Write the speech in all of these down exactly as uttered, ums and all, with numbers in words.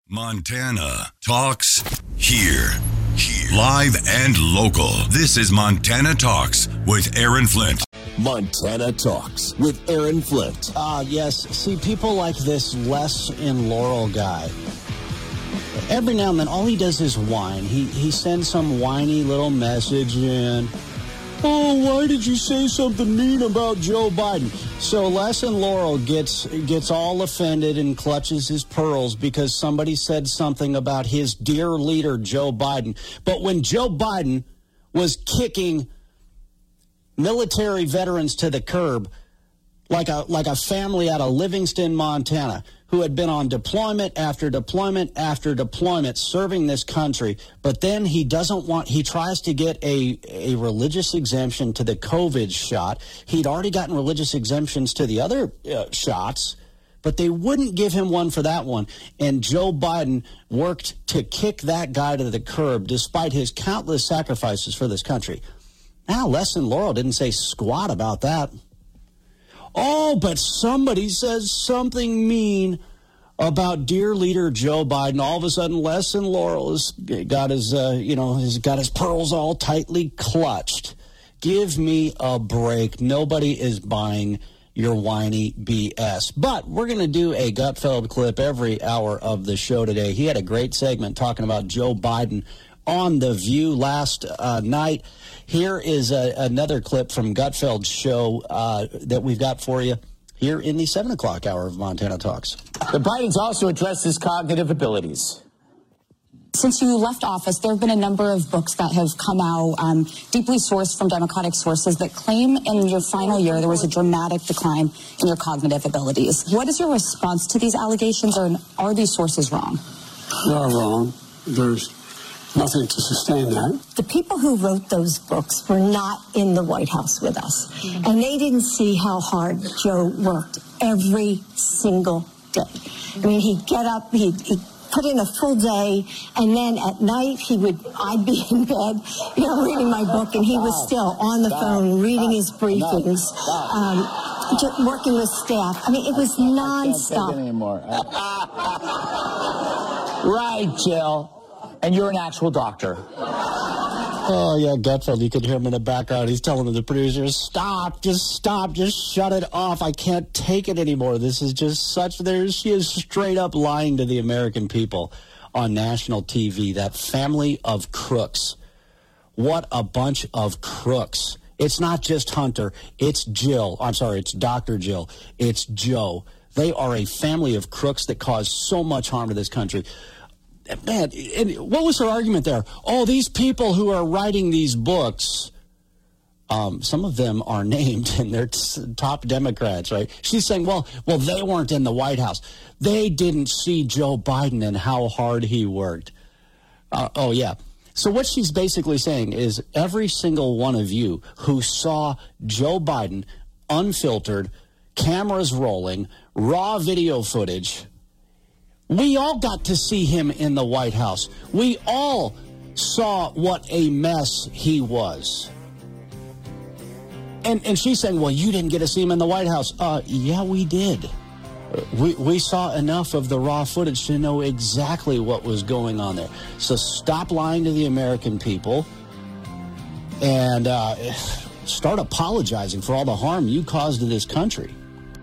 Montana Talks here. Here. Live and local. This is Montana Talks with Aaron Flint. Montana Talks with Aaron Flint. Ah, uh, yes. See, people like this Les and Laurel guy, every now and then, all he does is whine. He, he sends some whiny little message in. Oh, why did you say something mean about Joe Biden? So Les and Laurel gets gets all offended and clutches his pearls because somebody said something about his dear leader, Joe Biden. But when Joe Biden was kicking military veterans to the curb like a like a family out of Livingston, Montana, who had been on deployment after deployment after deployment serving this country, but then he doesn't want, he tries to get a, a religious exemption to the COVID shot. He'd already gotten religious exemptions to the other uh, shots, but they wouldn't give him one for that one. And Joe Biden worked to kick that guy to the curb despite his countless sacrifices for this country. Now, Les and Laurel didn't say squat about that. Oh, but somebody says something mean about dear leader Joe Biden. All of a sudden, Les and Laurel has got his, uh, you know, has got his pearls all tightly clutched. Give me a break. Nobody is buying your whiny B S. But we're going to do a Gutfeld clip every hour of the show today. He had a great segment talking about Joe Biden on The View last uh, night. Here is a, another clip from Gutfeld's show uh, that we've got for you here in the seven o'clock hour of Montana Talks. The Bidens also addressed his cognitive abilities. Since you left office, there have been a number of books that have come out, um, deeply sourced from Democratic sources, that claim in your final year there was a dramatic decline in your cognitive abilities. What is your response to these allegations, or are these sources wrong? They are wrong. There's nothing to sustain that. The people who wrote those books were not in the White House with us, mm-hmm. and they didn't see how hard Joe worked every single day. I mean, he'd get up, he'd, he'd put in a full day, and then at night he would, I'd be in bed, you know, reading my book, and he was still on the phone reading his briefings, um, just working with staff. I mean, it was nonstop. I can't take it anymore. Right, Jill. And you're an actual doctor. Oh, yeah, Gutfeld, you can hear him in the background. He's telling the producers, stop, just stop, just shut it off. I can't take it anymore. This is just such, there's, she is straight up lying to the American people on national T V. That family of crooks. What a bunch of crooks. It's not just Hunter. It's Jill. I'm sorry, it's Doctor Jill. It's Joe. They are a family of crooks that cause so much harm to this country. Man, and what was her argument there? Oh, these people who are writing these books, um, some of them are named and they're t- top Democrats, right? She's saying, well, well, they weren't in the White House. They didn't see Joe Biden and how hard he worked. Uh, oh, yeah. So what she's basically saying is every single one of you who saw Joe Biden unfiltered, cameras rolling, raw video footage, we all got to see him in the White House. We all saw what a mess he was. And and she's saying, well, you didn't get to see him in the White House. Uh, yeah, we did. We, we saw enough of the raw footage to know exactly what was going on there. So stop lying to the American people and uh, start apologizing for all the harm you caused to this country.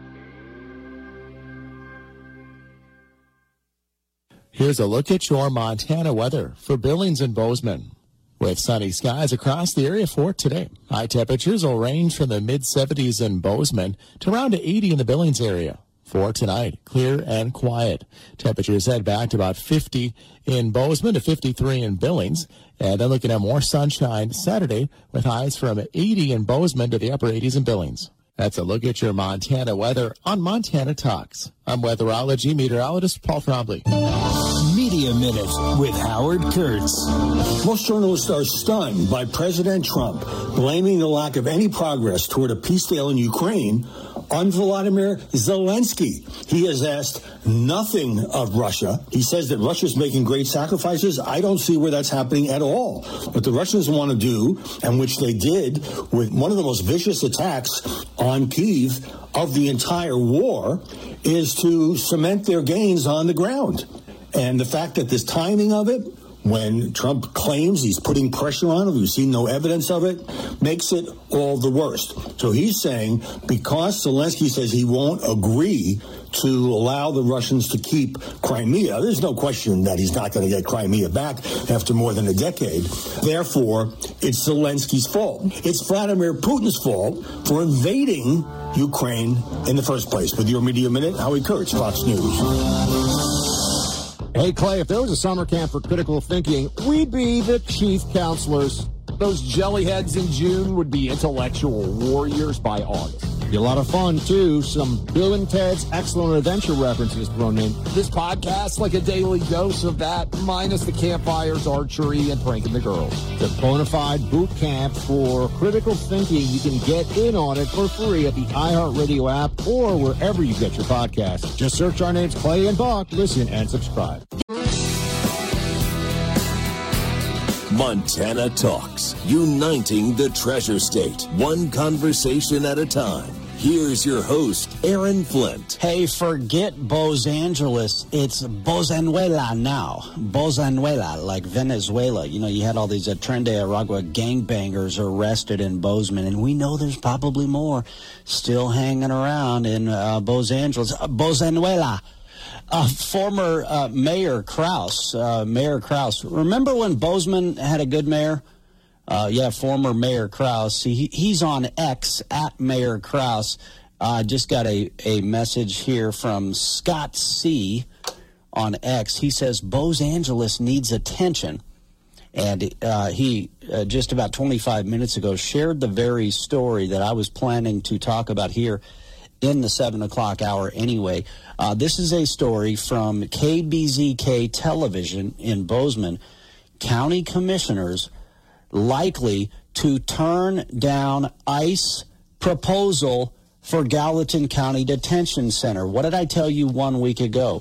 Here's a look at your Montana weather for Billings and Bozeman. With sunny skies across the area for today. High temperatures will range from the mid seventies in Bozeman to around eighty in the Billings area. For tonight, clear and quiet. Temperatures head back to about fifty in Bozeman to fifty-three in Billings. And then looking at more sunshine Saturday with highs from eighty in Bozeman to the upper eighties in Billings. That's a look at your Montana weather on Montana Talks. I'm weatherology meteorologist Paul Trombley. Media Minute with Howard Kurtz. Most journalists are stunned by President Trump blaming the lack of any progress toward a peace deal in Ukraine on Volodymyr Zelensky. He has asked nothing of Russia. He says that Russia's making great sacrifices. I don't see where that's happening at all. What the Russians want to do, and which they did with one of the most vicious attacks on Kyiv of the entire war, is to cement their gains on the ground. And the fact that this timing of it, when Trump claims he's putting pressure on him, we've seen no evidence of it, makes it all the worst. So he's saying because Zelensky says he won't agree to allow the Russians to keep Crimea, there's no question that he's not going to get Crimea back after more than a decade. Therefore, it's Zelensky's fault. It's Vladimir Putin's fault for invading Ukraine in the first place. With your Media Minute, Howie Kurtz, Fox News. Hey, Clay, if there was a summer camp for critical thinking, we'd be the chief counselors. Those jellyheads in June would be intellectual warriors by August. Be a lot of fun, too. Some Bill and Ted's Excellent Adventure references thrown in. This podcast, like a daily dose of that, minus the campfires, archery, and pranking the girls. The bona fide boot camp for critical thinking. You can get in on it for free at the iHeartRadio app or wherever you get your podcasts. Just search our names, Clay and Buck. Listen and subscribe. Montana Talks, uniting the Treasure State, one conversation at a time. Here's your host, Aaron Flint. Hey, forget Los Angeles. It's Bozanuela now. Bozanuela, like Venezuela. You know, you had all these uh, Tren de Aragua gangbangers arrested in Bozeman, and we know there's probably more still hanging around in uh, Los Angeles. Uh, Bozanuela. Uh, former uh, Mayor Krause, uh, Mayor Krause. Remember when Bozeman had a good mayor? Uh, yeah, former Mayor Krause. He, he's on X, at Mayor Krause. I uh, just got a, a message here from Scott C. on X. He says, Los Angeles needs attention. And uh, he, uh, just about twenty-five minutes ago, shared the very story that I was planning to talk about here in the seven o'clock hour anyway. Uh, this is a story from K B Z K Television in Bozeman. County commissioners likely to turn down ICE proposal for Gallatin County Detention Center. What did I tell you one week ago?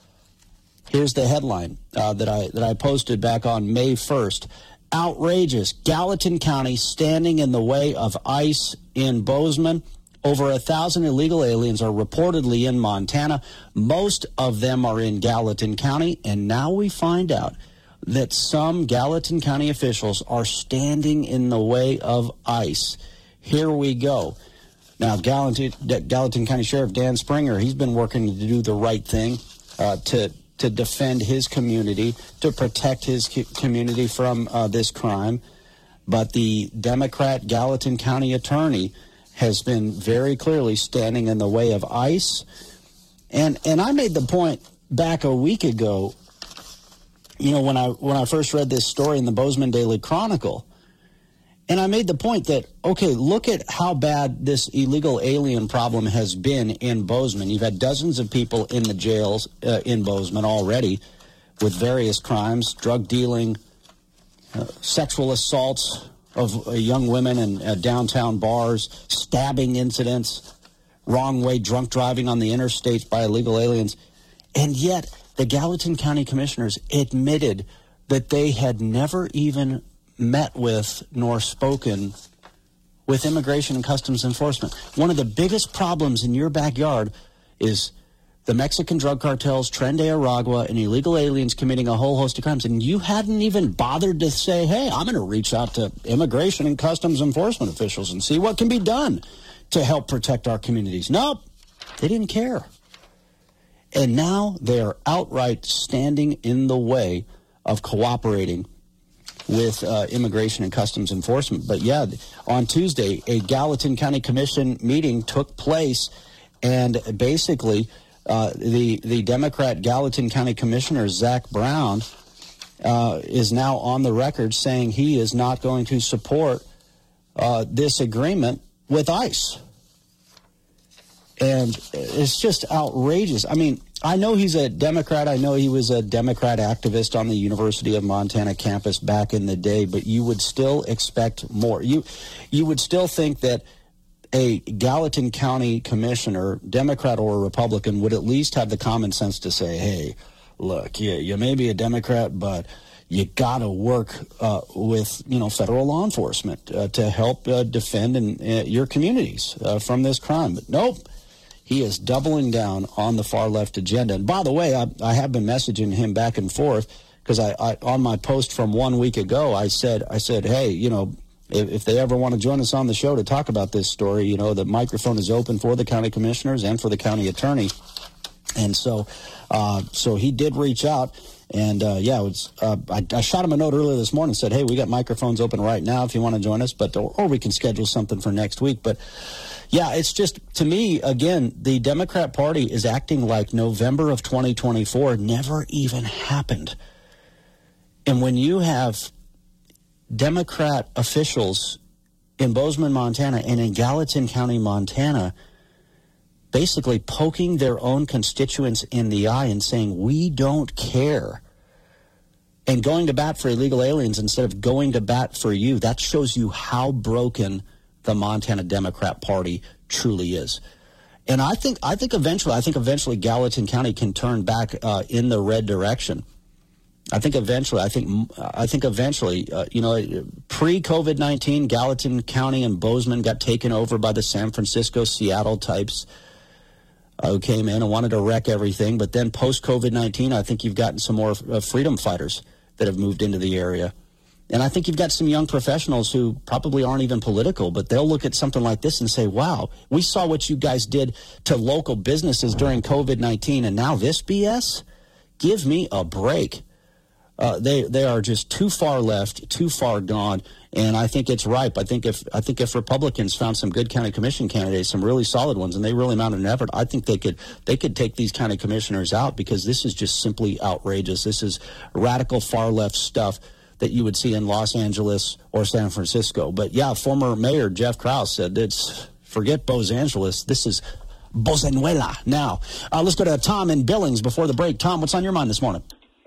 Here's the headline uh, that I that I posted back on May first. Outrageous. Gallatin County standing in the way of ICE in Bozeman. Over a thousand illegal aliens are reportedly in Montana. Most of them are in Gallatin County. And now we find out that some Gallatin County officials are standing in the way of ICE. Here we go. Now, Gallatin, Gallatin County Sheriff Dan Springer, he's been working to do the right thing uh, to, to defend his community, to protect his community from uh, this crime. But the Democrat Gallatin County attorney has been very clearly standing in the way of ICE. And and I made the point back a week ago, you know, when I when I first read this story in the Bozeman Daily Chronicle, and I made the point that, okay, look at how bad this illegal alien problem has been in Bozeman. You've had dozens of people in the jails uh, in Bozeman already with various crimes, drug dealing, uh, sexual assaults of uh, young women in uh, downtown bars, stabbing incidents, wrong way drunk driving on the interstates by illegal aliens. And yet the Gallatin County commissioners admitted that they had never even met with nor spoken with Immigration and Customs Enforcement. One of the biggest problems in your backyard is the Mexican drug cartels, Tren de Aragua, and illegal aliens committing a whole host of crimes. And you hadn't even bothered to say, hey, I'm going to reach out to Immigration and Customs Enforcement officials and see what can be done to help protect our communities. Nope, they didn't care. And now they are outright standing in the way of cooperating with uh, Immigration and Customs Enforcement. But yeah, on Tuesday, a Gallatin County Commission meeting took place, and basically uh, the the Democrat Gallatin County Commissioner, Zach Brown, uh, is now on the record saying he is not going to support uh, this agreement with ICE. And it's just outrageous. I mean, I know he's a Democrat. I know he was a Democrat activist on the University of Montana campus back in the day, but you would still expect more. You, you would still think that a Gallatin County commissioner, Democrat or Republican, would at least have the common sense to say, hey, look, yeah, you may be a Democrat, but you got to work uh, with, you know, federal law enforcement uh, to help uh, defend in, uh, your communities uh, from this crime. But nope. He is doubling down on the far left agenda. And by the way, I, I have been messaging him back and forth because I, I on my post from one week ago, I said, I said, hey, you know, if, if they ever want to join us on the show to talk about this story, you know, the microphone is open for the county commissioners and for the county attorney. And so, uh, so he did reach out. And, uh, yeah, it was, uh, I, I shot him a note earlier this morning and said, hey, we got microphones open right now if you want to join us, but or, or we can schedule something for next week. But, yeah, it's just, to me, again, the Democrat Party is acting like November of twenty twenty-four never even happened. And when you have Democrat officials in Bozeman, Montana, and in Gallatin County, Montana, basically poking their own constituents in the eye and saying, we don't care, and going to bat for illegal aliens instead of going to bat for you, that shows you how broken the Montana Democrat Party truly is. And I think I think eventually, I think eventually Gallatin County can turn back uh, in the red direction. I think eventually, I think I think eventually, uh, you know, pre-COVID nineteen, Gallatin County and Bozeman got taken over by the San Francisco, Seattle types uh, who came in and wanted to wreck everything. But then post-COVID nineteen, I think you've gotten some more uh, freedom fighters that have moved into the area. And I think you've got some young professionals who probably aren't even political, but they'll look at something like this and say, wow, we saw what you guys did to local businesses during COVID nineteen, and now this B S? Give me a break. Uh, they they are just too far left, too far gone, and I think it's ripe. I think if I think if Republicans found some good county commission candidates, some really solid ones, and they really mounted an effort, I think they could they could take these county commissioners out, because this is just simply outrageous. This is radical far left stuff that you would see in Los Angeles or San Francisco. But yeah, former Mayor Jeff Krause said, "It's forget Los Angeles. This is Bozenuela." Now, uh, let's go to Tom in Billings before the break. Tom, what's on your mind this morning?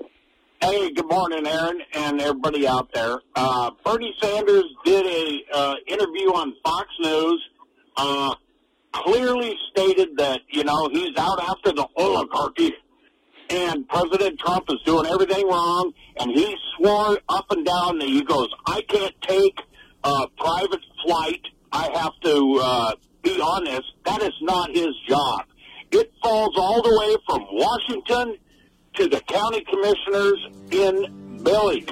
Hey, good morning, Aaron, and everybody out there. Uh, Bernie Sanders did a uh, interview on Fox News, uh, clearly stated that, you know, he's out after the oligarchy, and President Trump is doing everything wrong, and he swore up and down that he goes, I can't take a private flight. I have to uh, be on this. That is not his job. It falls all the way from Washington to the county commissioners in Billings.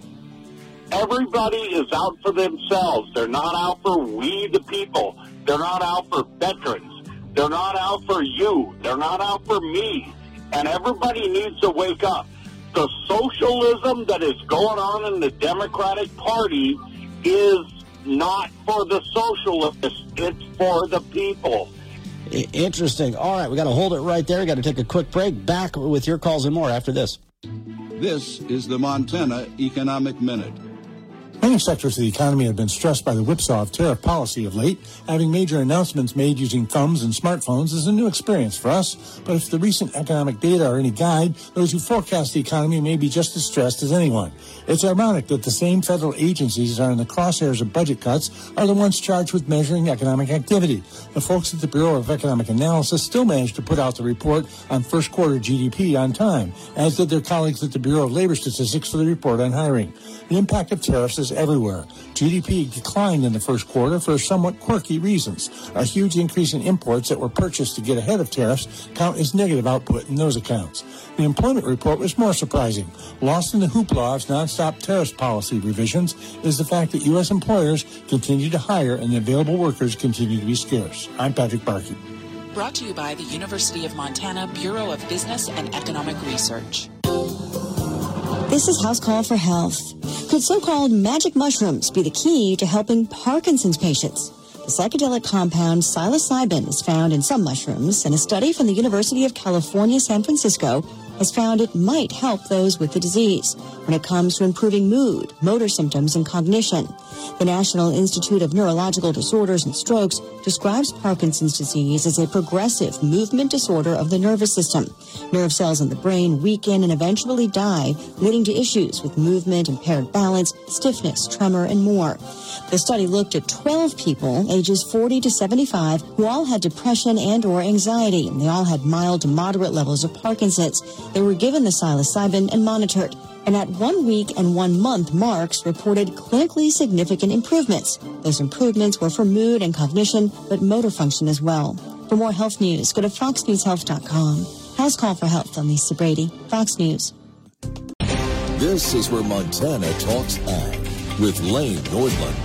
Everybody is out for themselves. They're not out for we the people. They're not out for veterans. They're not out for you. They're not out for me. And everybody needs to wake up. The socialism that is going on in the Democratic Party is not for the socialists. It's for the people. Interesting. All right, we got to hold it right there. We got to take a quick break. Back with your calls and more after this. This is the Montana Economic Minute. Many sectors of the economy have been stressed by the whipsaw of tariff policy of late. Having major announcements made using thumbs and smartphones is a new experience for us. But if the recent economic data are any guide, those who forecast the economy may be just as stressed as anyone. It's ironic that the same federal agencies that are in the crosshairs of budget cuts are the ones charged with measuring economic activity. The folks at the Bureau of Economic Analysis still managed to put out the report on first quarter G D P on time, as did their colleagues at the Bureau of Labor Statistics for the report on hiring. The impact of tariffs is everywhere. G D P declined in the first quarter for somewhat quirky reasons. A huge increase in imports that were purchased to get ahead of tariffs count as negative output in those accounts. The employment report was more surprising. Lost in the hoopla of nonstop tariffs policy revisions is the fact that U S employers continue to hire and the available workers continue to be scarce. I'm Patrick Barkey. Brought to you by the University of Montana Bureau of Business and Economic Research. This is House Call for Health. Could so-called magic mushrooms be the key to helping Parkinson's patients? The psychedelic compound psilocybin is found in some mushrooms, and a study from the University of California, San Francisco has found it might help those with the disease when it comes to improving mood, motor symptoms, and cognition. The National Institute of Neurological Disorders and Strokes describes Parkinson's disease as a progressive movement disorder of the nervous system. Nerve cells in the brain weaken and eventually die, leading to issues with movement, impaired balance, stiffness, tremor, and more. The study looked at twelve people, ages forty to seventy-five, who all had depression and or anxiety, and they all had mild to moderate levels of Parkinson's. They were given the psilocybin and monitored. And at one week and one month marks reported clinically significant improvements. Those improvements were for mood and cognition, but motor function as well. For more health news, go to fox news health dot com. House Call for Health. I'm Lisa Brady, Fox News. This is where Montana talks ag with Lane Nordland.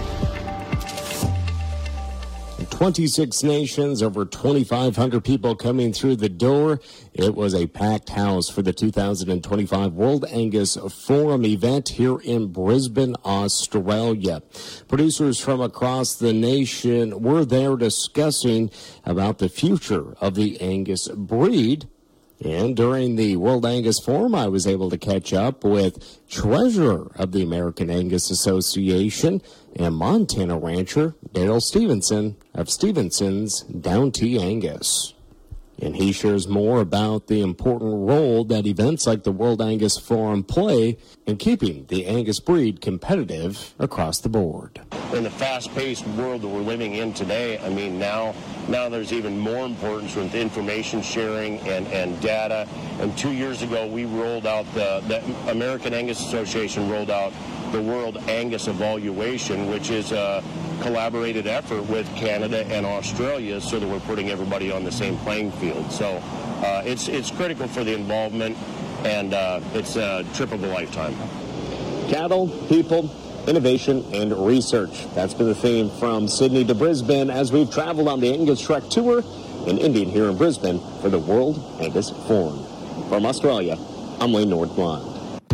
twenty-six nations, over twenty-five hundred people coming through the door. It was a packed house for the two thousand twenty-five World Angus Forum event here in Brisbane, Australia. Producers from across the nation were there discussing about the future of the Angus breed. And during the World Angus Forum, I was able to catch up with treasurer of the American Angus Association and Montana rancher Daryl Stevenson of Stevenson's Down T Angus. And he shares more about the important role that events like the World Angus Forum play in keeping the Angus breed competitive across the board. In the fast-paced world that we're living in today, I mean, now now there's even more importance with information sharing and, and data. And two years ago, we rolled out, the, the American Angus Association rolled out the World Angus Evaluation, which is a collaborated effort with Canada and Australia so that we're putting everybody on the same playing field. So uh, it's, it's critical for the involvement, and uh, it's a trip of a lifetime. Cattle, people, innovation, and research. That's been the theme from Sydney to Brisbane as we've traveled on the Angus Trek Tour and ending here in Brisbane for the World Angus Forum. From Australia, I'm Lane Nordland.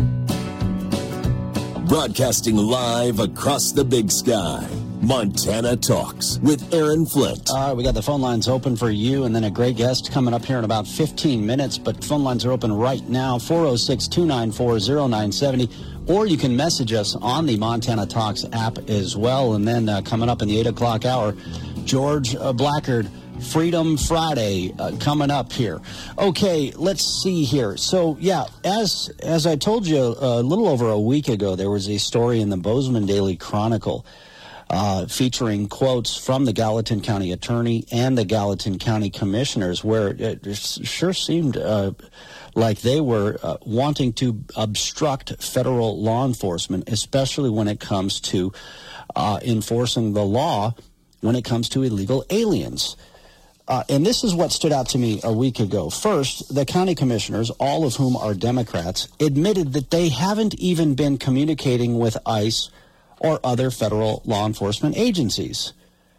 Broadcasting live across the big sky, Montana Talks with Aaron Flint. All right, we got the phone lines open for you, and then a great guest coming up here in about fifteen minutes, but phone lines are open right now, four oh six, two nine four, oh nine seven oh, or you can message us on the Montana Talks app as well. And then uh, coming up in the eight o'clock hour, George uh, Blackard, Freedom Friday uh, coming up here. Okay, let's see here. So, yeah, as as I told you a little over a week ago, there was a story in the Bozeman Daily Chronicle uh, featuring quotes from the Gallatin County Attorney and the Gallatin County Commissioners, where it sure seemed uh, like they were uh, wanting to obstruct federal law enforcement, especially when it comes to uh, enforcing the law when it comes to illegal aliens. Uh, and this is what stood out to me a week ago. First, the county commissioners, all of whom are Democrats, admitted that they haven't even been communicating with ICE or other federal law enforcement agencies.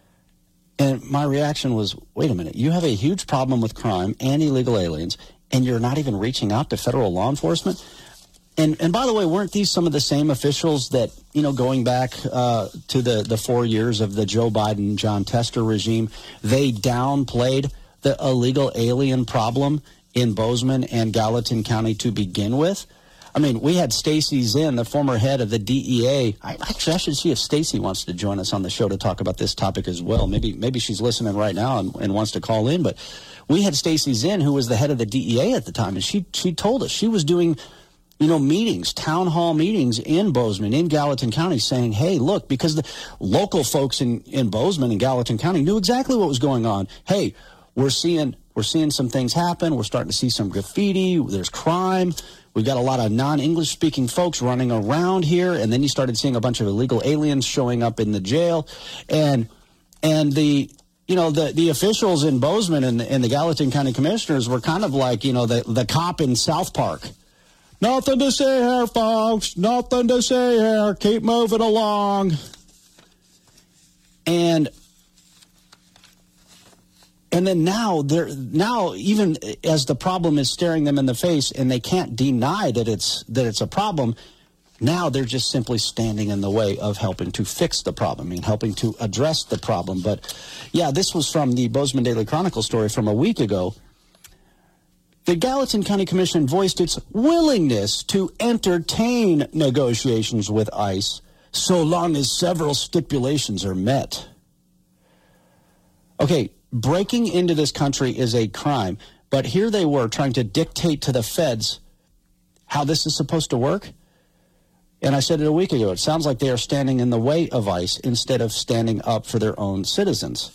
And my reaction was, wait a minute, you have a huge problem with crime and illegal aliens, and you're not even reaching out to federal law enforcement? And and by the way, weren't these some of the same officials that, you know, going back uh, to the, the four years of the Joe Biden, John Tester regime, they downplayed the illegal alien problem in Bozeman and Gallatin County to begin with? I mean, we had Stacy Zinn, the former head of the D E A. I, actually, I should see if Stacy wants to join us on the show to talk about this topic as well. Maybe maybe she's listening right now and, and wants to call in. But we had Stacy Zinn, who was the head of the D E A at the time, and she she told us she was doing, you know, meetings, town hall meetings in Bozeman, in Gallatin County, saying, hey, look, because the local folks in, in Bozeman and Gallatin County knew exactly what was going on. Hey, we're seeing we're seeing some things happen. We're starting to see some graffiti. There's crime. We've got a lot of non-English speaking folks running around here. And then you started seeing a bunch of illegal aliens showing up in the jail. And and the you know, the, the officials in Bozeman and, and the Gallatin County commissioners were kind of like, you know, the, the cop in South Park. Nothing to say here, folks. Nothing to say here. Keep moving along. And and then now they're now even as the problem is staring them in the face and they can't deny that it's that it's a problem, now they're just simply standing in the way of helping to fix the problem, I mean, helping to address the problem. But yeah, this was from the Bozeman Daily Chronicle story from a week ago. The Gallatin County Commission voiced its willingness to entertain negotiations with ICE so long as several stipulations are met. Okay, breaking into this country is a crime, but here they were trying to dictate to the feds how this is supposed to work. And I said it a week ago, it sounds like they are standing in the way of ICE instead of standing up for their own citizens.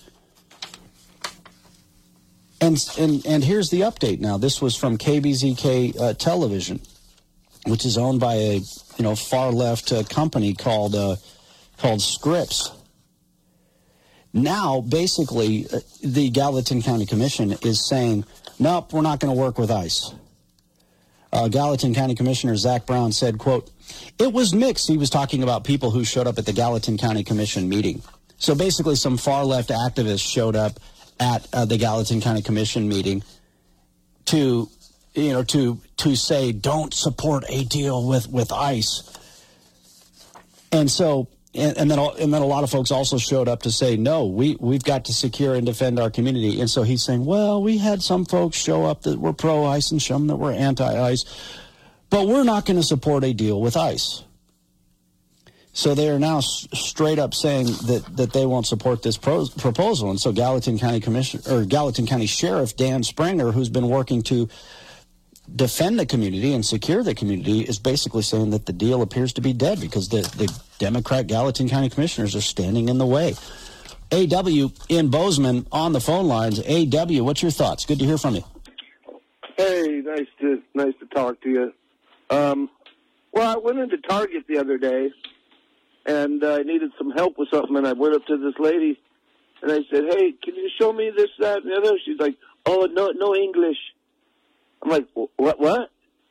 And, and and here's the update now. This was from K B Z K uh, Television, which is owned by a you know far left uh, company called uh, called Scripps. now basically uh, the Gallatin County Commission is saying, nope, we're not going to work with ICE. Uh, Gallatin County Commissioner Zach Brown said, quote, it was mixed. He was talking about people who showed up at the Gallatin County Commission meeting. So basically some far-left activists showed up at uh, the Gallatin County Commission meeting to, you know, to to say don't support a deal with, with ICE. And so, and, and then and then a lot of folks also showed up to say, no, we, we've got to secure and defend our community. And so he's saying, well, we had some folks show up that were pro-ICE and some that were anti-ICE, but we're not going to support a deal with ICE. So they are now s- straight up saying that, that they won't support this pro- proposal. And so Gallatin County Commission or Gallatin County Sheriff Dan Springer, who's been working to defend the community and secure the community, is basically saying that the deal appears to be dead because the, the Democrat Gallatin County commissioners are standing in the way. A W in Bozeman on the phone lines. A W, what's your thoughts? Good to hear from you. Hey, nice to nice to talk to you. Um, well, I went into Target the other day, and uh, I needed some help with something, and I went up to this lady, and I said, hey, can you show me this, that, and the other? She's like, oh, no, no English. I'm like, what? What?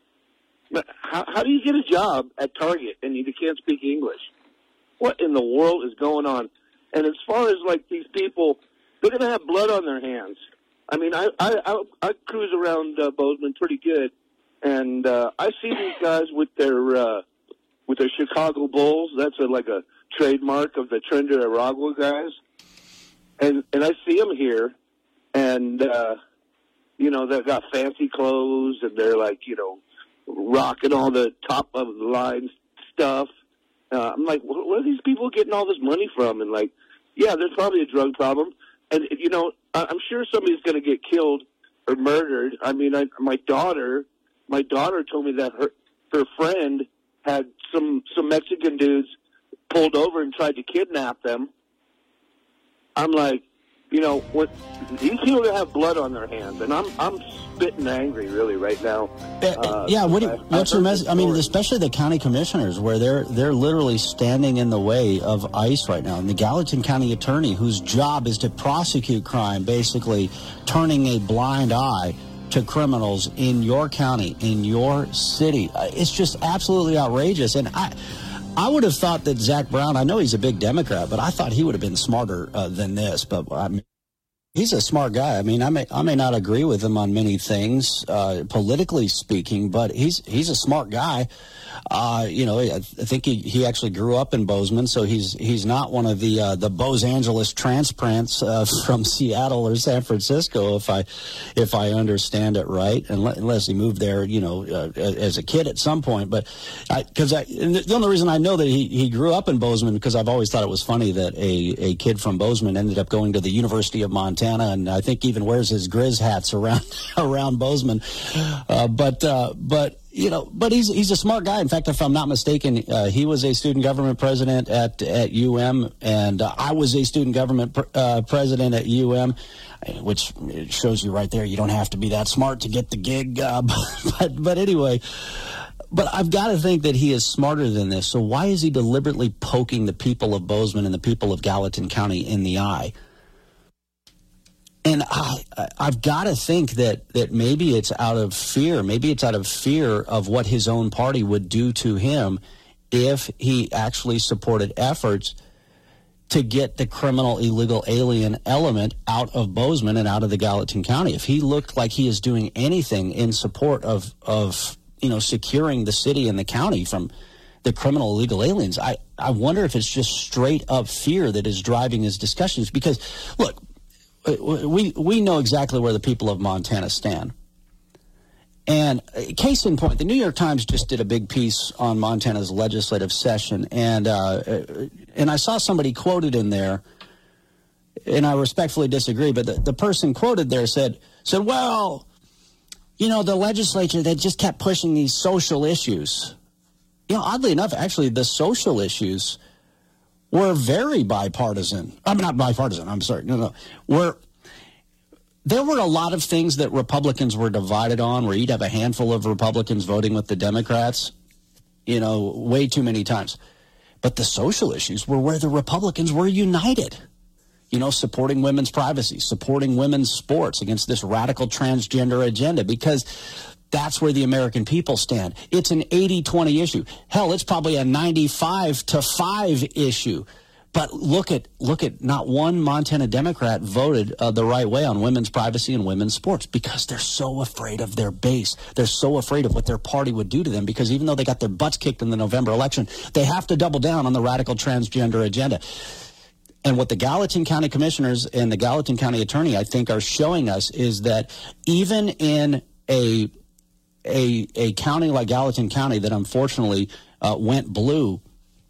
How, how do you get a job at Target and you can't speak English? What in the world is going on? And as far as like these people, they're going to have blood on their hands. I mean, I I, I, I cruise around uh, Bozeman pretty good, and uh, I see these guys with their uh, with their Chicago Bulls. That's a, like a trademark of the Trinidad Aragua guys, and and I see them here, and. Uh, You know, they've got fancy clothes, and they're, like, you know, rocking all the top-of-the-line stuff. Uh, I'm like, where are these people getting all this money from? And, like, yeah, there's probably a drug problem. And, you know, I'm sure somebody's going to get killed or murdered. I mean, I, my daughter, my daughter told me that her her friend had some, some Mexican dudes pulled over and tried to kidnap them. I'm like, you know, what these people have blood on their hands, and I'm I'm spitting angry really right now. Uh, yeah, what do you, I, what's your message? I mean, especially the county commissioners, where they're they're literally standing in the way of ICE right now, and the Gallatin County attorney, whose job is to prosecute crime, basically turning a blind eye to criminals in your county, in your city. It's just absolutely outrageous, and I. I would have thought that Zach Brown, I know he's a big Democrat, but I thought he would have been smarter uh, than this. But I mean, he's a smart guy. I mean, I may I may not agree with him on many things, uh, politically speaking, but he's he's a smart guy. Uh, you know, I, I think he, he actually grew up in Bozeman, so he's he's not one of the uh, the Bos Angeles transplants uh, from Seattle or San Francisco, if I if I understand it right, unless he moved there, you know, uh, as a kid at some point. But because I, I, the only reason I know that he, he grew up in Bozeman because I've always thought it was funny that a, a kid from Bozeman ended up going to the University of Montana, and I think even wears his Grizz hats around around Bozeman. Uh, but uh, but. You know, but he's he's a smart guy. In fact, if I'm not mistaken, uh, he was a student government president at at U M, and uh, I was a student government pr- uh, president at U M, which shows you right there you don't have to be that smart to get the gig. Uh, but but anyway, but I've got to think that he is smarter than this. So why is he deliberately poking the people of Bozeman and the people of Gallatin County in the eye? And I, I've got to think that, that maybe it's out of fear. Maybe it's out of fear of what his own party would do to him if he actually supported efforts to get the criminal illegal alien element out of Bozeman and out of the Gallatin County. If he looked like he is doing anything in support of, of you know, securing the city and the county from the criminal illegal aliens, I, I wonder if it's just straight up fear that is driving his discussions. Because, look, We we know exactly where the people of Montana stand. And case in point, the New York Times just did a big piece on Montana's legislative session, and uh, and I saw somebody quoted in there, and I respectfully disagree, but the, the person quoted there said, said, well, you know, the legislature, they just kept pushing these social issues. You know, oddly enough, actually, the social issues were very bipartisan. I'm not bipartisan. I'm sorry. No, no. Were there were a lot of things that Republicans were divided on, where you'd have a handful of Republicans voting with the Democrats, you know, way too many times. But the social issues were where the Republicans were united. you know, supporting women's privacy, supporting women's sports against this radical transgender agenda, because that's where the American people stand. It's an eighty twenty issue. Hell, it's probably a ninety-five to five issue. But look at look at not one Montana Democrat voted uh, the right way on women's privacy and women's sports, because they're so afraid of their base. They're so afraid of what their party would do to them, because even though they got their butts kicked in the November election, they have to double down on the radical transgender agenda. And what the Gallatin County Commissioners and the Gallatin County Attorney, I think, are showing us is that even in a a, a county like Gallatin County that unfortunately uh, went blue,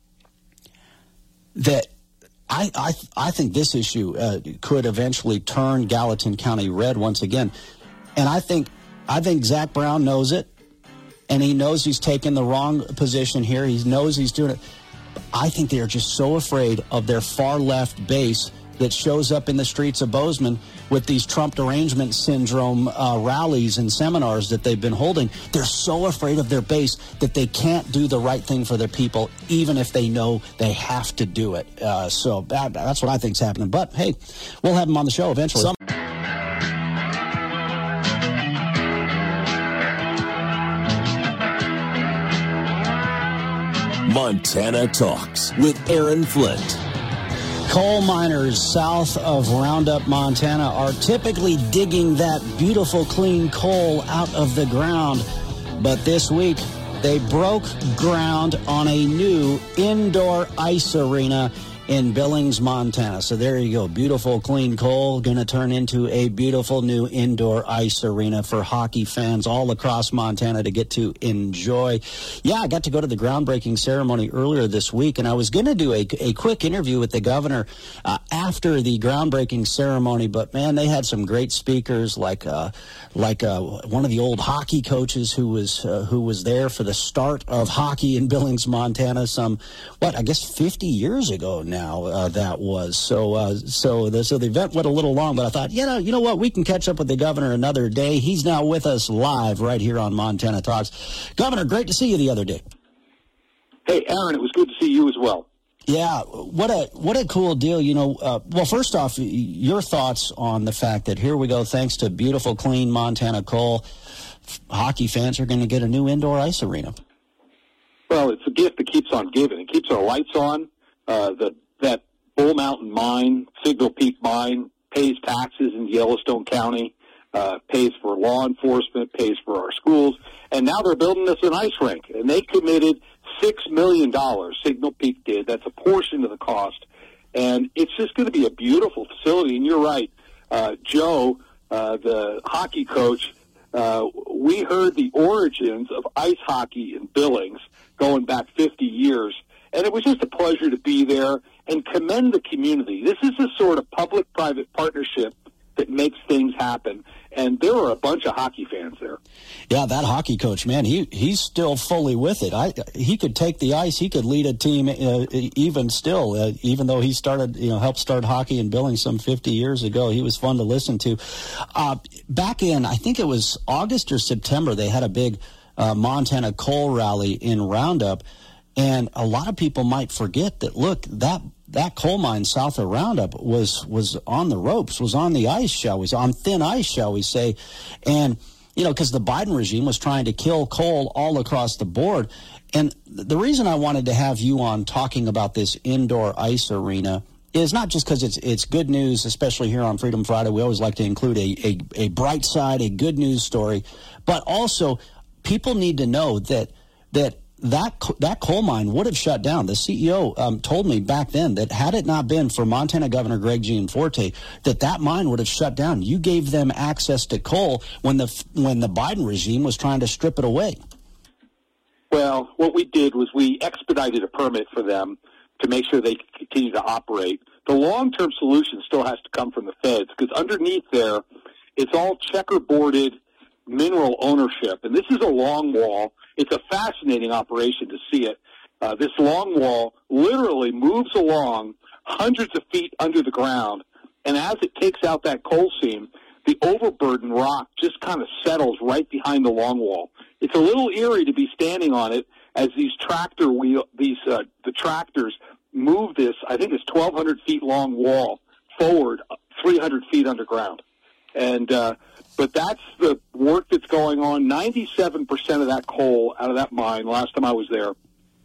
that I, I I think this issue uh, could eventually turn Gallatin County red once again, and I think I think Zach Brown knows it, and he knows he's taken the wrong position here. He knows he's doing it. I think they are just so afraid of their far left base that shows up in the streets of Bozeman with these Trump derangement syndrome uh, rallies and seminars that they've been holding. They're so afraid of their base that they can't do the right thing for their people, even if they know they have to do it. Uh, so that, that's what I think is happening. But, hey, we'll have them on the show eventually. Some- Montana Talks with Aaron Flint. Coal miners south of Roundup, Montana, are typically digging that beautiful, clean coal out of the ground. But this week, they broke ground on a new indoor ice arena in Billings, Montana. So there you go. Beautiful, clean coal going to turn into a beautiful new indoor ice arena for hockey fans all across Montana to get to enjoy. Yeah, I got to go to the groundbreaking ceremony earlier this week, and I was going to do a, a quick interview with the governor uh, after the groundbreaking ceremony, but, man, they had some great speakers like uh, like uh, one of the old hockey coaches who was uh, who was there for the start of hockey in Billings, Montana, some, what, I guess fifty years ago now. Now uh, that was so. Uh, so the so the event went a little long, but I thought, you know, you know what, we can catch up with the governor another day. He's now with us live right here on Montana Talks. Governor, great to see you the other day. Hey, Aaron, it was good to see you as well. Yeah, what a what a cool deal. You know, uh, well, first off, your thoughts on the fact that here we go, thanks to beautiful, clean Montana coal, hockey fans are going to get a new indoor ice arena. Well, it's a gift that keeps on giving. It keeps our lights on. Uh, the that Bull Mountain mine, Signal Peak mine, pays taxes in Yellowstone County, uh, pays for law enforcement, pays for our schools, and now they're building us an ice rink. And they committed six million dollars, Signal Peak did. That's a portion of the cost. And it's just going to be a beautiful facility. And you're right, uh, Joe, uh, the hockey coach, uh, we heard the origins of ice hockey in Billings going back fifty years. And it was just a pleasure to be there and commend the community. This is the sort of public-private partnership that makes things happen. And there were a bunch of hockey fans there. Yeah, that hockey coach, man, he he's still fully with it. I he could take the ice. He could lead a team uh, even still, uh, even though he started, you know, helped start hockey in Billings some fifty years ago. He was fun to listen to. Uh, back in, I think it was August or September, they had a big uh, Montana coal rally in Roundup. And a lot of people might forget that, look, that that coal mine south of Roundup was was on the ropes, was on the ice, shall we say, on thin ice, shall we say. And, you know, because the Biden regime was trying to kill coal all across the board. And the reason I wanted to have you on talking about this indoor ice arena is not just because it's it's good news, especially here on Freedom Friday. We always like to include a, a, a bright side, a good news story. But also, people need to know that that That that coal mine would have shut down. The C E O um, told me back then that had it not been for Montana Governor Greg Gianforte, that that mine would have shut down. You gave them access to coal when the when the Biden regime was trying to strip it away. Well, what we did was we expedited a permit for them to make sure they could continue to operate. The long-term solution still has to come from the feds, because underneath there, it's all checkerboarded mineral ownership. And this is a long wall. It's a fascinating operation to see it. Uh, this long wall literally moves along hundreds of feet under the ground, and as it takes out that coal seam, the overburden rock just kind of settles right behind the long wall. It's a little eerie to be standing on it as these tractor wheel, these uh, the tractors move this. I think it's twelve hundred feet long wall forward three hundred feet underground. And uh, but that's the work that's going on. ninety-seven percent of that coal out of that mine, last time I was there,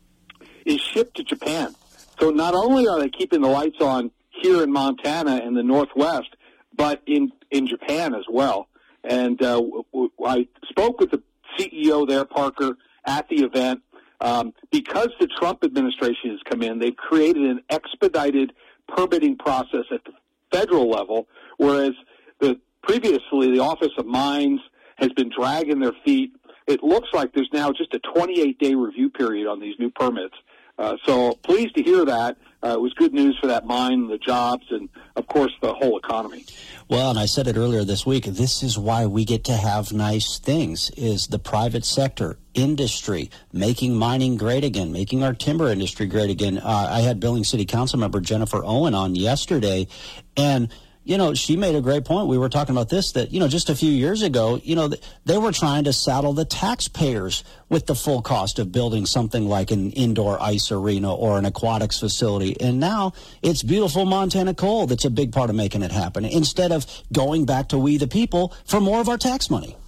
is shipped to Japan. So not only are they keeping the lights on here in Montana and the Northwest, but in, in Japan as well. And uh, w- w- I spoke with the C E O there, Parker, at the event. Um, because the Trump administration has come in, they've created an expedited permitting process at the federal level, whereas the previously the Office of Mines has been dragging their feet. It looks like there's now just a twenty-eight day review period on these new permits. Uh, so pleased to hear that. Uh, it was good news for that mine, the jobs, and, of course, the whole economy. Well, and I said it earlier this week, this is why we get to have nice things, is the private sector, industry, making mining great again, making our timber industry great again. Uh, I had Billings City Council member Jennifer Owen on yesterday, and you know, she made a great point. We were talking about this, that, you know, just a few years ago, you know, they were trying to saddle the taxpayers with the full cost of building something like an indoor ice arena or an aquatics facility. And now it's beautiful Montana coal that's a big part of making it happen, instead of going back to we the people for more of our tax money.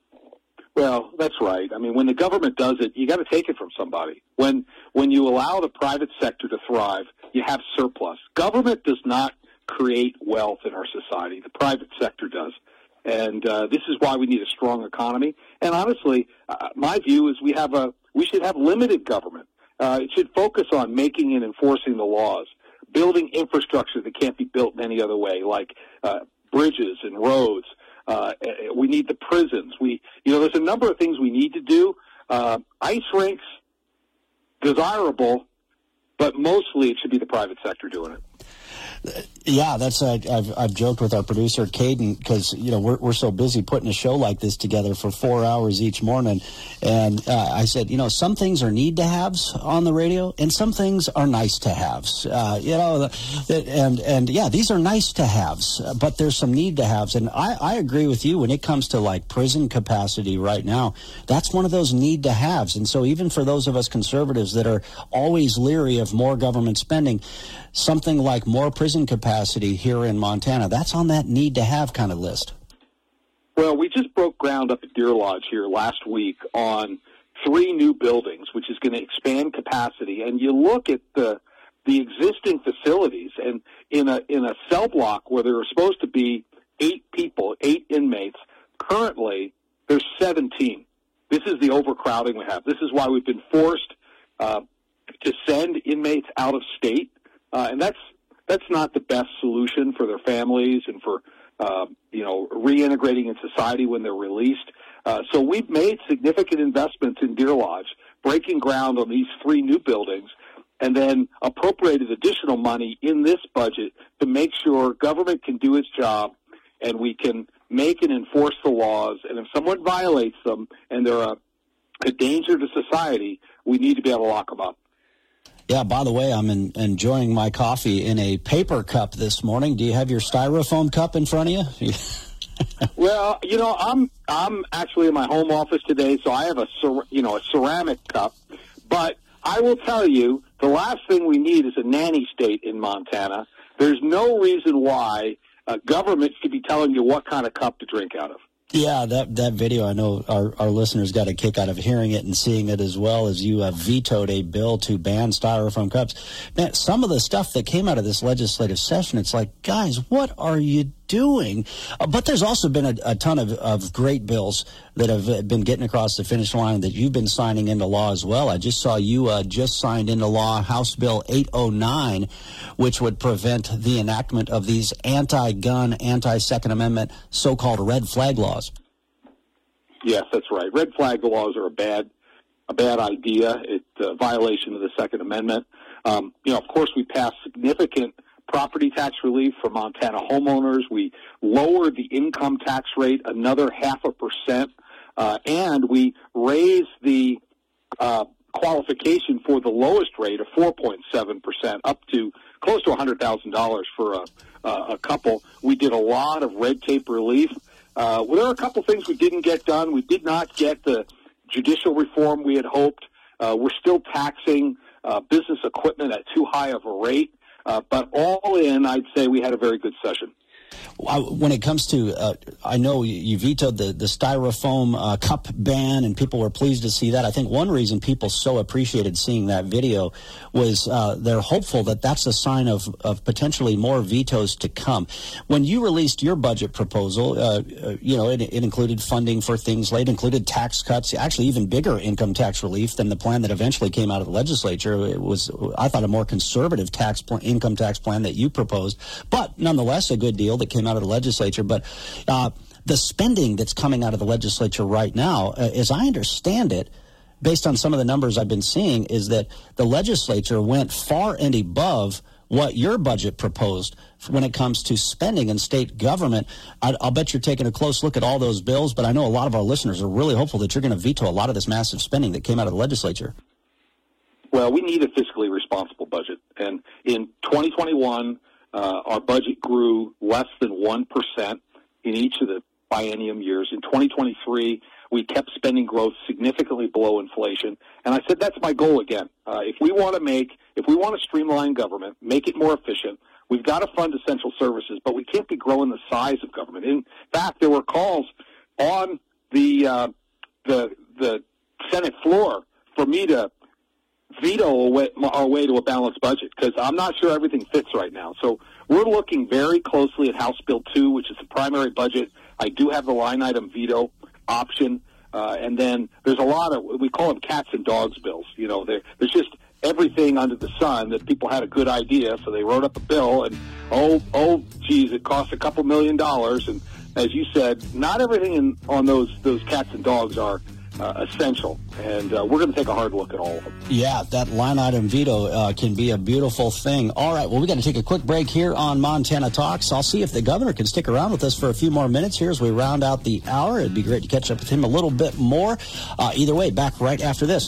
Well, that's right. I mean, when the government does it, you got to take it from somebody. When when you allow the private sector to thrive, you have surplus. Government does not create wealth in our society. The private sector does. And uh, this is why we need a strong economy. And honestly, uh, my view is we have a we should have limited government. Uh, it should focus on making and enforcing the laws, building infrastructure that can't be built in any other way, like uh, bridges and roads. Uh, we need the prisons. We, you know, there's a number of things we need to do. Uh, ice rinks, desirable, but mostly it should be the private sector doing it. Yeah, that's uh, I've I've joked with our producer Caden, because you know we're we're so busy putting a show like this together for four hours each morning, and uh, I said, you know, some things are need to haves on the radio, and some things are nice to haves. Uh, you know, and and yeah, these are nice to haves, but there's some need to haves, and I I agree with you when it comes to like prison capacity right now. That's one of those need to haves, and so even for those of us conservatives that are always leery of more government spending, something like more prison capacity here in Montana, that's on that need-to-have kind of list. Well, we just broke ground up at Deer Lodge here last week on three new buildings, which is going to expand capacity. And you look at the the existing facilities, and in a in a cell block where there are supposed to be eight people, eight inmates, currently there's seventeen. This is the overcrowding we have. This is why we've been forced uh, to send inmates out of state. Uh, and that's that's not the best solution for their families and for, uh, you know, reintegrating in society when they're released. Uh, so we've made significant investments in Deer Lodge, breaking ground on these three new buildings, and then appropriated additional money in this budget to make sure government can do its job and we can make and enforce the laws. And if someone violates them and they're a, a danger to society, we need to be able to lock them up. Yeah, by the way, I'm in, enjoying my coffee in a paper cup this morning. Do you have your styrofoam cup in front of you? Well, you know, I'm I'm actually in my home office today, so I have a you know a ceramic cup. But I will tell you, the last thing we need is a nanny state in Montana. There's no reason why uh, government should be telling you what kind of cup to drink out of. Yeah, that that video, I know our, our listeners got a kick out of hearing it and seeing it, as well as you have vetoed a bill to ban styrofoam cups. Man, some of the stuff that came out of this legislative session, it's like, guys, what are you doing? Uh, but there's also been a, a ton of, of great bills that have been getting across the finish line that you've been signing into law as well. I just saw you uh, just signed into law House Bill eight oh nine, which would prevent the enactment of these anti-gun, anti-Second Amendment so-called red flag laws. Yes, that's right. Red flag laws are a bad, a bad idea. It's a violation of the Second Amendment. Um, you know, of course, we passed significant property tax relief for Montana homeowners. We lowered the income tax rate another half a percent, uh, and we raised the uh, qualification for the lowest rate of four point seven percent up to close to one hundred thousand dollars for a, a couple. We did a lot of red tape relief. Uh, well, there are a couple things we didn't get done. We did not get the judicial reform we had hoped. Uh, we're still taxing uh, business equipment at too high of a rate. Uh, but all in, I'd say we had a very good session. When it comes to, uh, I know you vetoed the, the styrofoam uh, cup ban, and people were pleased to see that. I think one reason people so appreciated seeing that video was uh, they're hopeful that that's a sign of, of potentially more vetoes to come. When you released your budget proposal, uh, uh, you know, it, it included funding for things like, it included tax cuts, actually even bigger income tax relief than the plan that eventually came out of the legislature. It was, I thought, a more conservative tax pl- income tax plan that you proposed, but nonetheless a good deal that came out of the legislature. But uh, the spending that's coming out of the legislature right now, uh, as I understand it, based on some of the numbers I've been seeing, is that the legislature went far and above what your budget proposed when it comes to spending in state government. I, I'll bet you're taking a close look at all those bills, but I know a lot of our listeners are really hopeful that you're going to veto a lot of this massive spending that came out of the legislature. Well, we need a fiscally responsible budget. And in twenty twenty-one, Uh, our budget grew less than one percent in each of the biennium years. In twenty twenty-three, we kept spending growth significantly below inflation. And I said, that's my goal again. Uh, if we want to make, if we want to streamline government, make it more efficient, we've got to fund essential services, but we can't be growing the size of government. In fact, there were calls on the, uh, the, the Senate floor for me to veto away, our way to a balanced budget, because I'm not sure everything fits right now. So we're looking very closely at House Bill two, which is the primary budget. I do have the line item veto option. Uh, and then there's a lot of, we call them cats and dogs bills. You know, there's just everything under the sun that people had a good idea, so they wrote up a bill, and, oh, oh, geez, it costs a couple million dollars. And as you said, not everything in, on those, those cats and dogs are Uh, essential, and uh, we're going to take a hard look at all of them. Yeah, that line item veto uh, can be a beautiful thing. All right, well, we got to take a quick break here on Montana Talks. I'll see if the governor can stick around with us for a few more minutes here as we round out the hour. It'd be great to catch up with him a little bit more. Uh, either way, back right after this.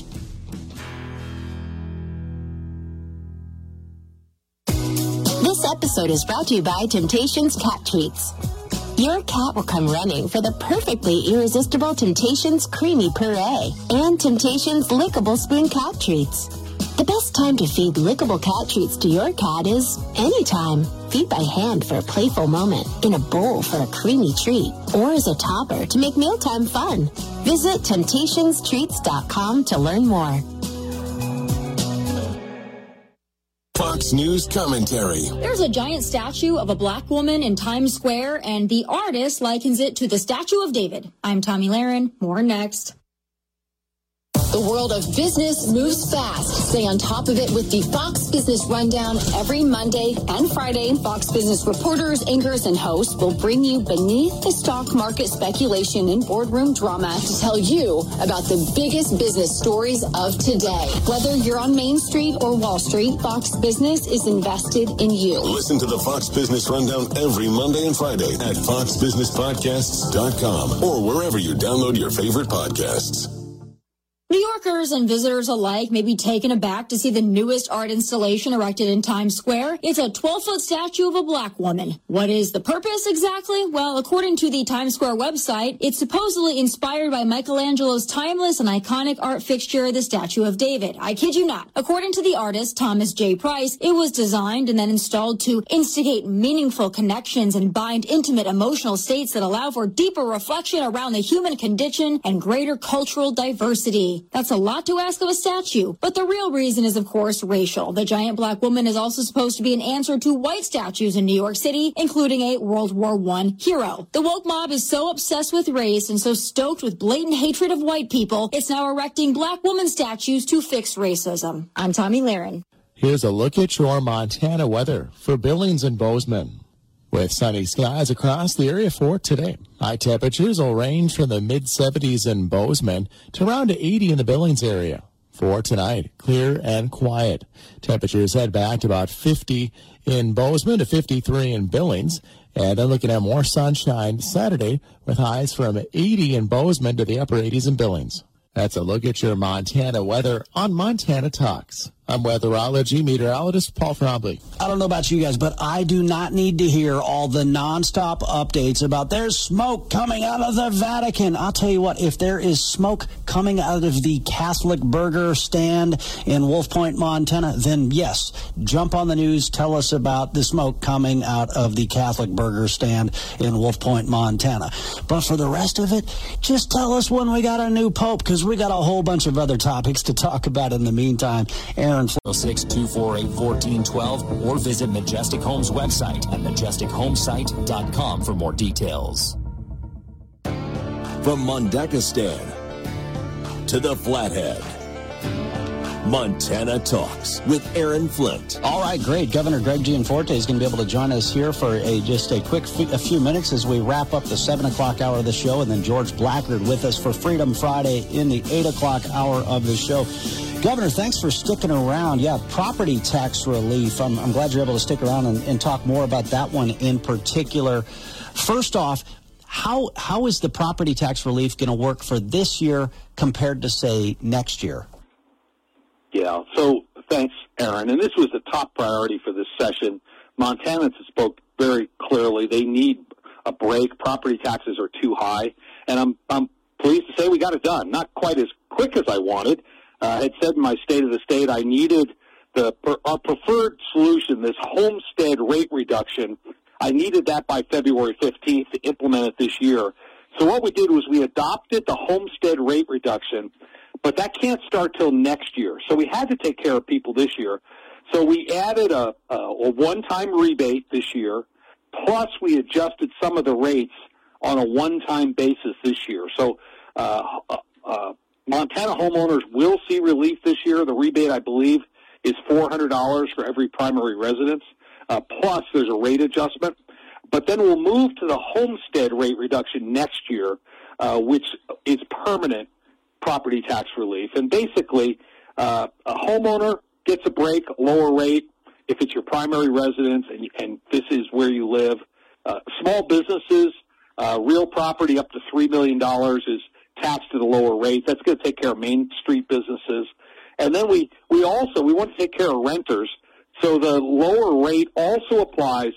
This episode is brought to you by Temptations Cat Treats. Your cat will come running for the perfectly irresistible Temptations Creamy Puree and Temptations Lickable Spoon Cat Treats. The best time to feed lickable cat treats to your cat is anytime. Feed by hand for a playful moment, in a bowl for a creamy treat, or as a topper to make mealtime fun. Visit temptations treats dot com to learn more. Fox News commentary. There's a giant statue of a black woman in Times Square, and the artist likens it to the Statue of David. I'm Tommy Lahren. More next. The world of business moves fast. Stay on top of it with the Fox Business Rundown every Monday and Friday. Fox Business reporters, anchors, and hosts will bring you beneath the stock market speculation and boardroom drama to tell you about the biggest business stories of today. Whether you're on Main Street or Wall Street, Fox Business is invested in you. Listen to the Fox Business Rundown every Monday and Friday at fox business podcasts dot com or wherever you download your favorite podcasts. New Yorkers and visitors alike may be taken aback to see the newest art installation erected in Times Square. It's a twelve-foot statue of a black woman. What is the purpose exactly? Well, according to the Times Square website, it's supposedly inspired by Michelangelo's timeless and iconic art fixture, the Statue of David. I kid you not. According to the artist, Thomas J. Price, it was designed and then installed to instigate meaningful connections and bind intimate emotional states that allow for deeper reflection around the human condition and greater cultural diversity. That's a lot to ask of a statue, but the real reason is, of course, racial. The giant black woman is also supposed to be an answer to white statues in New York City, including a World War One hero. The woke mob is so obsessed with race and so stoked with blatant hatred of white people, it's now erecting black woman statues to fix racism. I'm Tommy Lahren. Here's a look at your Montana weather for Billings and Bozeman. With sunny skies across the area for today. High temperatures will range from the mid seventies in Bozeman to around eighty in the Billings area. For tonight, clear and quiet. Temperatures head back to about fifty in Bozeman to fifty-three in Billings. And then looking at more sunshine Saturday with highs from eighty in Bozeman to the upper eighties in Billings. That's a look at your Montana weather on Montana Talks. I'm weatherology meteorologist Paul Frombley. I don't know about you guys, but I do not need to hear all the nonstop updates about there's smoke coming out of the Vatican. I'll tell you what, if there is smoke coming out of the Catholic burger stand in Wolf Point, Montana, then yes, jump on the news, tell us about the smoke coming out of the Catholic burger stand in Wolf Point, Montana. But for the rest of it, just tell us when we got a new pope, because we got a whole bunch of other topics to talk about in the meantime. Aaron six two four eight, one four one two or visit Majestic Homes website at majestic homesite dot com for more details. From Mundakistan to the Flathead, Montana Talks with Aaron Flint. All right, great. Governor Greg Gianforte is going to be able to join us here for a just a quick f- a few minutes as we wrap up the seven o'clock hour of the show, and then George Blackard with us for Freedom Friday in the eight o'clock hour of the show. Governor, thanks for sticking around. Yeah, property tax relief. I'm, I'm glad you're able to stick around and, and talk more about that one in particular. First off, how how is the property tax relief going to work for this year compared to, say, next year? Yeah, so thanks, Aaron. And this was a top priority for this session. Montanans spoke very clearly. They need a break. Property taxes are too high. And I'm I'm pleased to say we got it done. Not quite as quick as I wanted. Uh, I had said in my State of the State I needed the our preferred solution, this homestead rate reduction. I needed that by February fifteenth to implement it this year. So what we did was we adopted the homestead rate reduction, but that can't start till next year. So we had to take care of people this year. So we added a, a, a one-time rebate this year, plus we adjusted some of the rates on a one-time basis this year. So uh, uh, Montana homeowners will see relief this year. The rebate, I believe, is four hundred dollars for every primary residence, uh, plus there's a rate adjustment. But then we'll move to the homestead rate reduction next year, uh, which is permanent property tax relief. And basically, uh, a homeowner gets a break, lower rate, if it's your primary residence and, and this is where you live. Uh, small businesses, uh, real property up to three million dollars is taxed at a lower rate. That's going to take care of Main Street businesses. And then we, we also, we want to take care of renters. So the lower rate also applies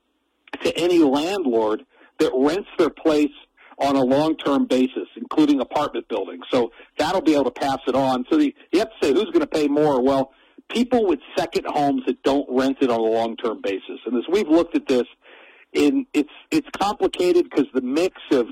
to any landlord that rents their place on a long-term basis, including apartment buildings. So that'll be able to pass it on. So the, you have to say, who's going to pay more? Well, people with second homes that don't rent it on a long-term basis. And as we've looked at this, in, it's it's complicated because the mix of,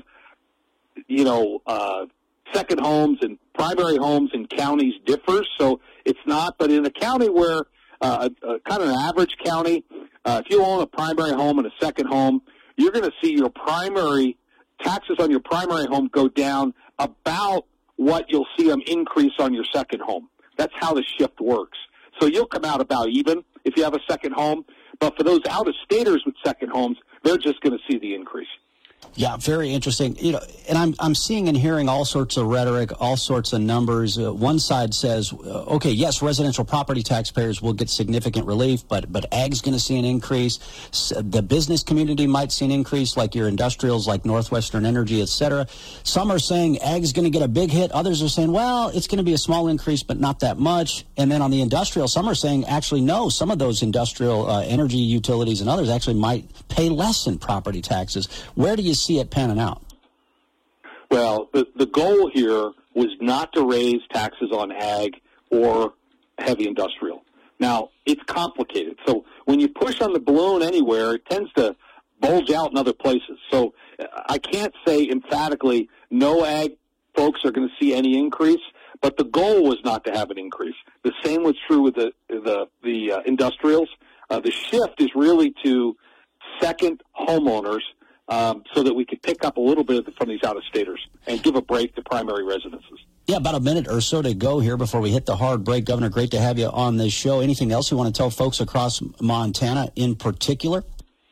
you know, uh, second homes and primary homes in counties differs. So it's not, but in a county where, uh, a, a kind of an average county, uh, if you own a primary home and a second home, you're going to see your primary taxes on your primary home go down about what you'll see them increase on your second home. That's how the shift works. So you'll come out about even if you have a second home, but for those out-of-staters with second homes, they're just going to see the increase. Yeah, very interesting. You know, and I'm I'm seeing and hearing all sorts of rhetoric, all sorts of numbers. Uh, one side says, uh, okay, yes, residential property taxpayers will get significant relief, but but ag's going to see an increase. S- the business community might see an increase, like your industrials, like Northwestern Energy, et cetera. Some are saying ag's going to get a big hit. Others are saying, well, it's going to be a small increase, but not that much. And then on the industrial, some are saying, actually, no, some of those industrial uh, energy utilities and others actually might pay less in property taxes. Where do you see it panning out? Well, the, the goal here was not to raise taxes on ag or heavy industrial. Now, it's complicated. So when you push on the balloon anywhere, it tends to bulge out in other places. So I can't say emphatically no ag folks are going to see any increase, but the goal was not to have an increase. The same was true with the, the, the uh, industrials. Uh, the shift is really to second homeowners, Um, so that we could pick up a little bit from these out-of-staters and give a break to primary residences. Yeah, about a minute or so to go here before we hit the hard break. Governor, great to have you on this show. Anything else you want to tell folks across Montana in particular?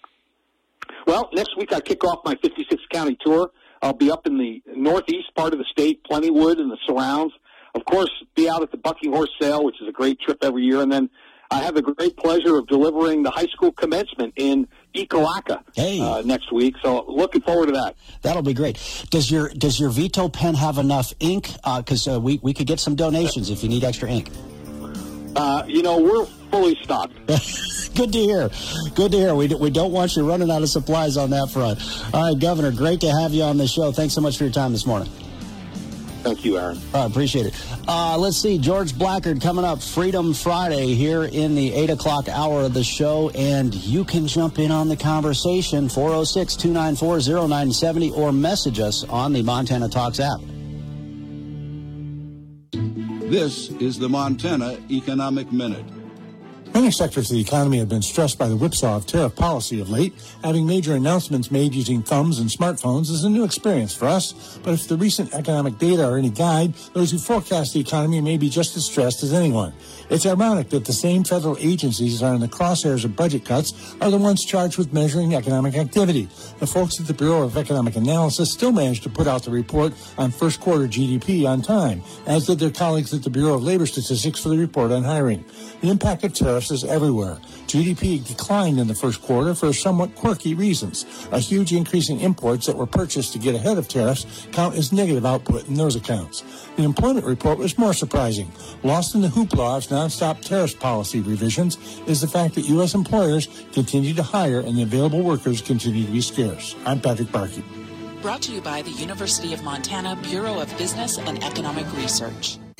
Well, next week I kick off my fifty-six county tour. I'll be up in the northeast part of the state, Plentywood and the surrounds. Of course, be out at the Bucking Horse Sale, which is a great trip every year. And then I have the great pleasure of delivering the high school commencement in Ekalaka hey. uh, next week. So looking forward to that. That'll be great. Does your does your veto pen have enough ink? Because uh, uh, we, we could get some donations if you need extra ink. Uh, you know, we're fully stocked. Good to hear. Good to hear. We, we don't want you running out of supplies on that front. All right, Governor, great to have you on the show. Thanks so much for your time this morning. Thank you, Aaron. All right, appreciate it. Uh, let's see, George Blackard coming up, Freedom Friday here in the eight o'clock hour of the show, and you can jump in on the conversation, four oh six, two nine four, oh nine seven oh, or message us on the Montana Talks app. This is the Montana Economic Minute. Many sectors of the economy have been stressed by the whipsaw of tariff policy of late. Having major announcements made using thumbs and smartphones is a new experience for us, but if the recent economic data are any guide, those who forecast the economy may be just as stressed as anyone. It's ironic that the same federal agencies that are in the crosshairs of budget cuts are the ones charged with measuring economic activity. The folks at the Bureau of Economic Analysis still managed to put out the report on first quarter G D P on time, as did their colleagues at the Bureau of Labor Statistics for the report on hiring. The impact of tariffs is everywhere. G D P declined in the first quarter for somewhat quirky reasons. A huge increase in imports that were purchased to get ahead of tariffs count as negative output in those accounts. The employment report was more surprising. Lost in the hoopla of nonstop tariff policy revisions is the fact that U S employers continue to hire and the available workers continue to be scarce. I'm Patrick Barkey. Brought to you by the University of Montana Bureau of Business and Economic Research.